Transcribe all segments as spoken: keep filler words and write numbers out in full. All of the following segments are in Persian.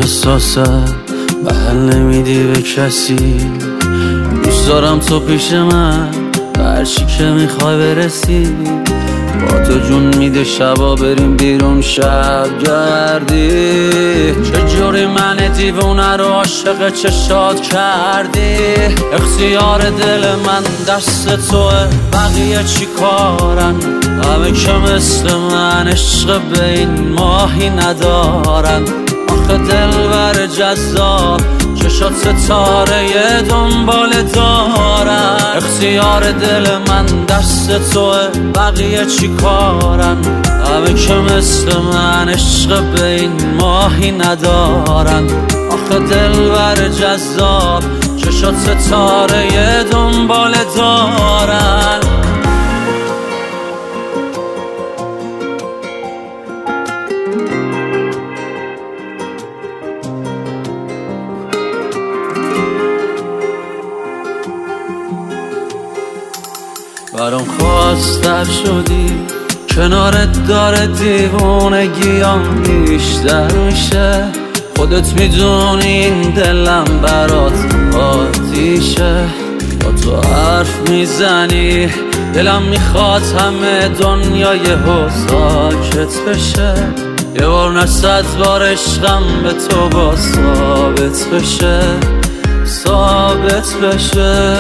حساسه بهل نمیدی به کسی. دوست دارم تو پیش من هرچی که میخوای برسی. با تو جون میده شبا بریم بیرون شب گردی. چجوری من دیوونه رو عاشق چشات کردی. اختیار دل من دست توه بقیه چی کارن. همه که مثل من عشق به این ماهی ندارن. آخه دلبر جذاب چشات ستاره دنبال دارن. اختیار دل من دست توه بقیه چی کارن. همه که مثل من عشق به این ماهی ندارن. آخه دلبر جذاب چشات ستاره دنبال دارن. برام خواستر شدی کنارت داره دیوونگیام بیشتر میشه. خودت میدونی این دلم برات آتیشه. با تو حرف میزنی دلم میخواد همه دنیا یهو ساکت بشه. یه بار نه صد بار عشقم به تو با ثابت بشه. ثابت بشه.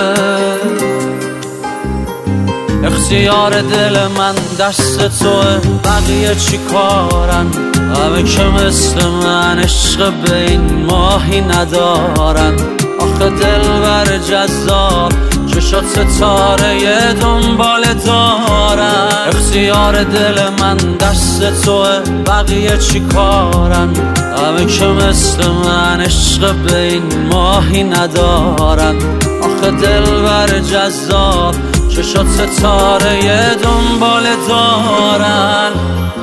اختیار دل من دست توه بقیه چی کارن. همه که مثل من عشق به این ماهی ندارن. آخه دلبر جذاب چشات ستاره دنبال دارن. اختیار دل من دست توه بقیه چی کارن. همه که مثل من عشق به این ماهی ندارن. آخه دلبر جذاب چشات ستاره دنبال دارن.